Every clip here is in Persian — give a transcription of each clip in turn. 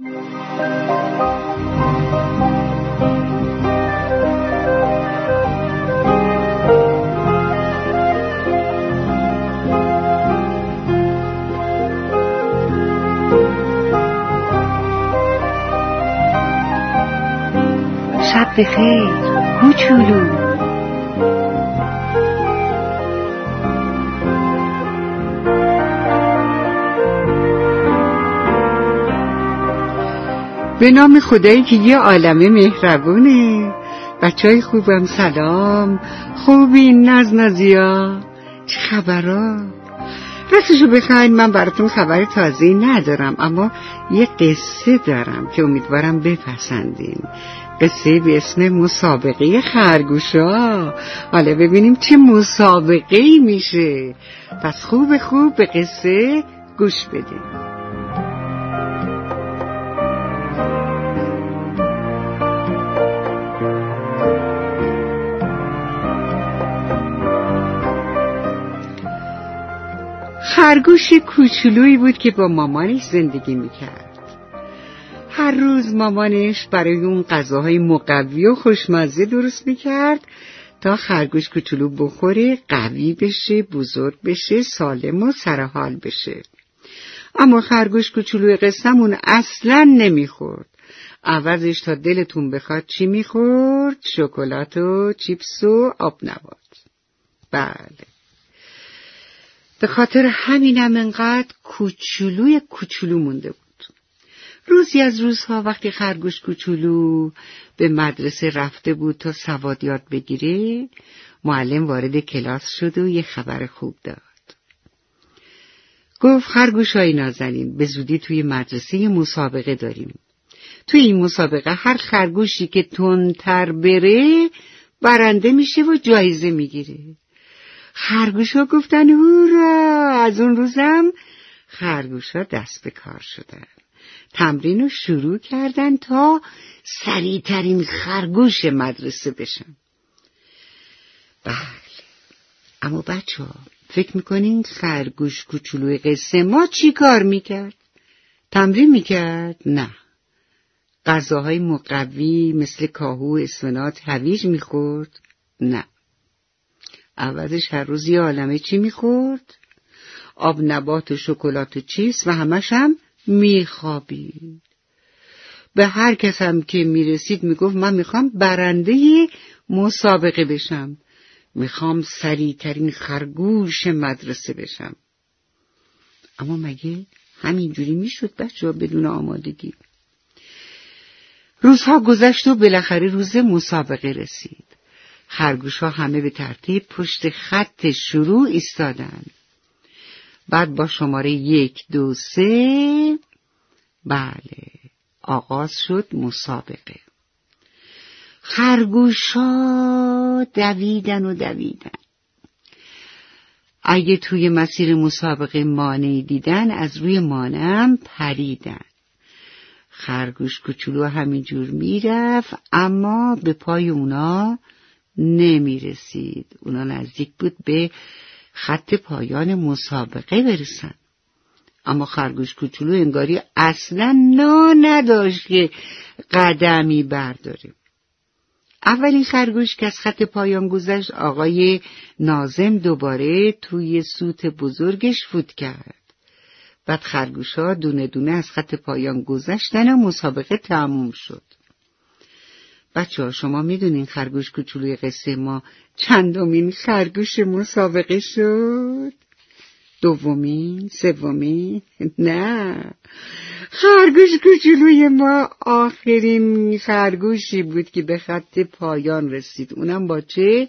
شب بخیر کوچولو. به نام خدایی که یه عالمه مهربونه. بچهای خوبم سلام. خوبین نازنازیا؟ چه خبرها؟ راستشو بخواین من براتون خبر تازه‌ای ندارم، اما یه قصه دارم که امیدوارم بپسندین. قصه به اسم مسابقه خرگوشا. حالا ببینیم چه مسابقه‌ای میشه. پس خوب به قصه گوش بدین. خرگوش کوچولویی بود که با مامانش زندگی میکرد. هر روز مامانش برای اون غذاهای مقوی و خوشمزه درست میکرد تا خرگوش کوچولو بخوره، قوی بشه، بزرگ بشه، سالم و سرحال بشه. اما خرگوش کوچولوی قصه‌مون اصلاً نمیخورد. عوضش تا دلتون بخواد چی میخورد؟ شکلات و چیپس و آبنبات. بله، به خاطر همینم انقدر کوچولو مونده بود. روزی از روزها وقتی خرگوش کوچولو به مدرسه رفته بود تا سواد یاد بگیره، معلم وارد کلاس شد و یه خبر خوب داد. گفت خرگوشای نازنین، به زودی توی مدرسه یه مسابقه داریم. توی این مسابقه هر خرگوشی که تندتر بره برنده میشه و جایزه میگیره. خرگوشا گفتن هورا. از اون روزم خرگوشا دست به کار شدن. تمرین رو شروع کردن تا سریعترین خرگوش مدرسه بشن. بله، اما بچه ها فکر میکنین خرگوش کوچولوی قصه ما چی کار میکرد؟ تمرین میکرد؟ نه. غذاهای مقوی مثل کاهو، اسفناج، هویج میخورد؟ نه. عوضش هر روز یه عالمه چی میخورد؟ آب نبات و شکلات و چیپس و همش هم میخوابید. به هر کس هم که میرسید میگفت من میخوام برنده مسابقه بشم، میخوام سریعترین خرگوش مدرسه بشم. اما مگه همینجوری میشد بچه‌ها بدون آمادگی؟ روزها گذشت و بالاخره روز مسابقه رسید. خرگوش‌ها همه به ترتیب پشت خط شروع ایستادن. بعد با شماره 1 2 3 بله آغاز شد مسابقه. خرگوش‌ها دویدن. اگه توی مسیر مسابقه مانعی دیدن از روی مانع پریدن. خرگوش کوچولو همینجور میرفت اما به پای اونا نمیرسید. اونا نزدیک بود به خط پایان مسابقه برسن. اما خرگوش کوچولو انگاری اصلا نداشت که قدمی برداره. اولین خرگوش که از خط پایان گذشت آقای ناظم دوباره توی سوت بزرگش فوت کرد. بعد خرگوش‌ها دونه دونه از خط پایان گذشتن و مسابقه تموم شد. بچه‌ها شما میدونین خرگوش کوچولوی قصه ما چندمین خرگوش مسابقه شد؟ دومین؟ سومین؟ نه، خرگوش کوچولوی ما آخرین خرگوشی بود که به خط پایان رسید. اونم با چه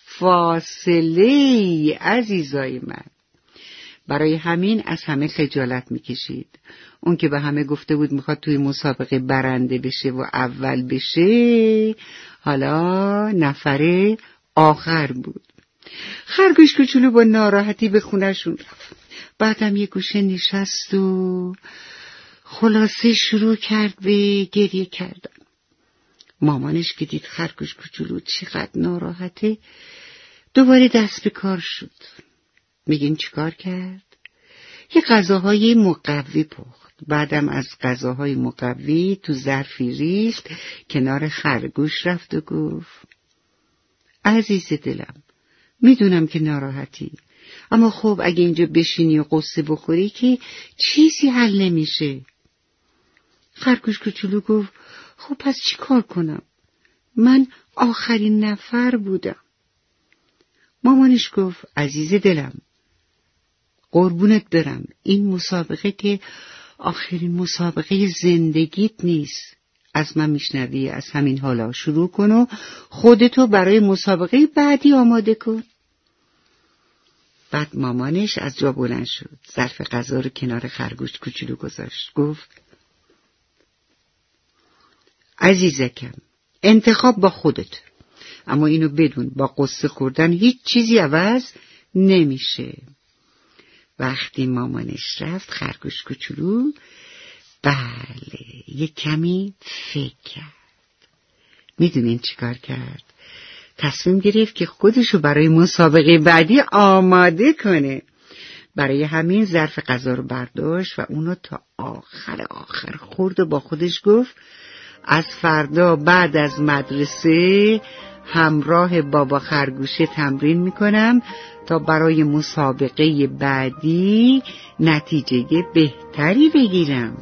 فاصله عزیزای من. برای همین از همه خجالت میکشید. اون که به همه گفته بود میخواد توی مسابقه برنده بشه و اول بشه، حالا نفر آخر بود. خرگوش کوچولو با ناراحتی به خونه‌شون رفت. بعدم یه گوشه نشست و خلاصه شروع کرد به گریه کردن. مامانش که دید خرگوش کوچولو چقدر ناراحته دوباره دست به کار شد. میگین چی کار کرد؟ یه غذاهای مقوی پخت. بعدم از غذاهای مقوی تو ظرفی ریخت، کنار خرگوش رفت و گفت عزیز دلم، میدونم که ناراحتی، اما خب اگه اینجا بشینی و قصه بخوری که چیزی حل نمیشه. خرگوش کوچولو گفت خب پس چی کار کنم؟ من آخرین نفر بودم. مامانش گفت عزیز دلم، قربونت برم، این مسابقه که آخرین مسابقه زندگیت نیست. از من میشنوی، از همین حالا شروع کن و خودتو برای مسابقه بعدی آماده کن. بعد مامانش از جا بلند شد، ظرف غذا رو کنار خرگوش کوچولو گذاشت، گفت عزیزکم، انتخاب با خودت، اما اینو بدون با قصه خوردن هیچ چیزی عوض نمیشه. وقتی مامانش رفت، خرگوش کوچولو یه کمی فکر کرد. میدونین چی کار کرد؟ تصمیم گرفت که خودشو برای مسابقه بعدی آماده کنه. برای همین ظرف غذا رو برداشت و اونو تا آخر خورد و با خودش گفت از فردا بعد از مدرسه همراه بابا خرگوشه تمرین میکنم تا برای مسابقه بعدی نتیجه بهتری بگیرم.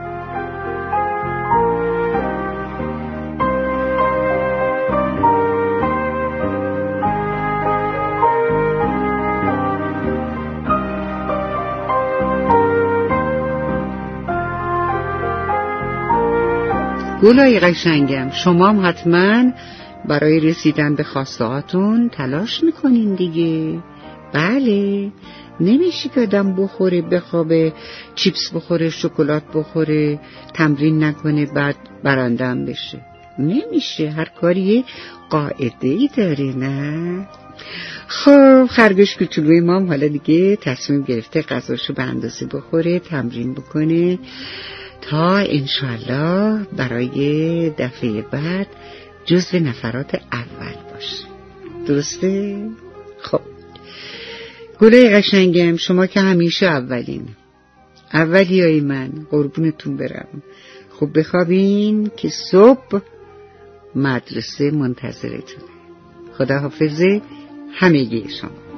گلای قشنگم، شما هم حتما برای رسیدن به خواسته هاتون تلاش میکنین دیگه. بله، نمیشه که آدم بخوره، بخوابه، چیپس بخوره، شکلات بخوره، تمرین نکنه بعد برندم بشه. نمیشه، هر کاری قاعده‌ای داره. نه؟ خب خرگوش کوچولوی مام حالا دیگه تصمیم گرفته غذاشو به اندازه بخوره، تمرین بکنه تا انشالله برای دفعه بعد جزو نفرات اول باشه. درسته؟ خب گلای قشنگم، شما که همیشه اولیای من، قربونتون برم. خب بخوابین که صبح مدرسه منتظرتونه. خداحافظ همگی شما.